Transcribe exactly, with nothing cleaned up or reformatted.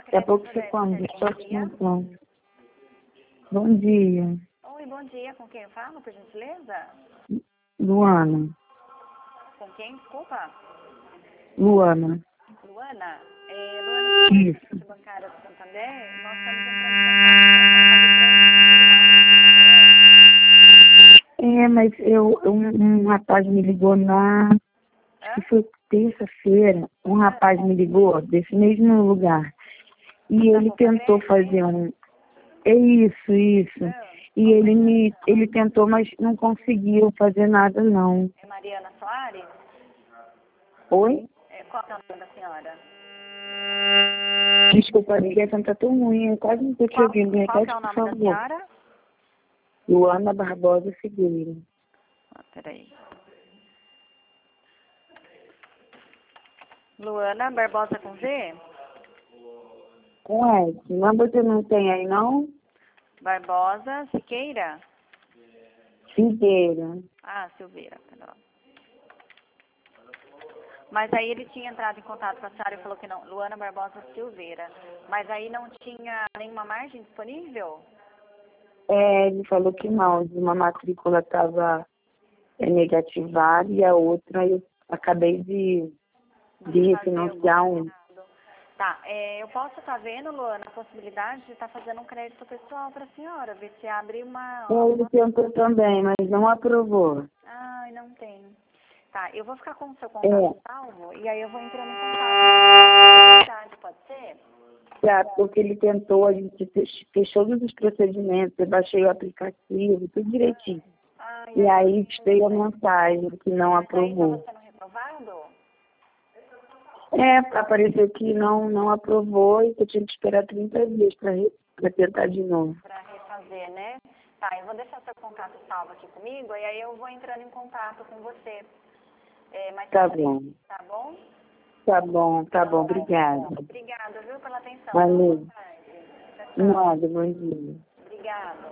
Daqui a pouco você come, só que não come. Bom dia. Oi, bom dia. Com quem eu falo, por gentileza? Luana. Com quem? Desculpa. Luana. Luana? É, Luana, Isso. você é bancária do Santander? Nós estamos entrando em contato para fazer crédito consignado. Você conhece? É, mas eu, um, um rapaz me ligou na... Acho que foi terça-feira. Um rapaz me ligou desse mesmo lugar. E ele tentou fazer um... É isso, isso. E ele me, ele tentou, mas não conseguiu fazer nada, não. É Mariana Soares? Oi? É, qual é o nome da senhora? Desculpa, a ligação tá tão ruim, eu quase não tô te ouvindo. Qual, qual Repete, que é o por nome da favor. senhora? Luana Barbosa Figueira. Ah, peraí. Luana Barbosa com Z? Com S. Mas você não tem aí, não? Barbosa Siqueira? Figueira. Ah, Silveira, perdão. Mas aí ele tinha entrado em contato com a senhora e falou que não, Luana Barbosa Silveira. Mas aí não tinha nenhuma margem disponível? É, ele falou que não, uma matrícula estava negativada e a outra eu acabei de, de refinanciar um. Tá, é, eu posso estar vendo, Luana, a possibilidade de estar fazendo um crédito pessoal para a senhora, ver se abre uma... É, ele tentou também, mas não aprovou. Ai, não tem. Tá, eu vou ficar com o seu contato É. salvo e aí eu vou entrando em contato com a possibilidade, pode ser? Já, porque ele tentou, a gente fez, fez todos os procedimentos, eu baixei o aplicativo, tudo direitinho. Ai, E ai, aí veio a mensagem que não mas aí aprovou. estava sendo reprovado? É, apareceu que não, não aprovou e que eu tinha que esperar trinta dias para tentar de novo. Para refazer, né? Tá, eu vou deixar seu contato salvo aqui comigo e aí eu vou entrando em contato com você. É, mais Tá tarde, bom. tá bom? Tá bom, tá bom, obrigada. Obrigada, viu, pela atenção. Valeu. Boa tarde. Tchau, tchau. Nada, bom dia. Obrigada.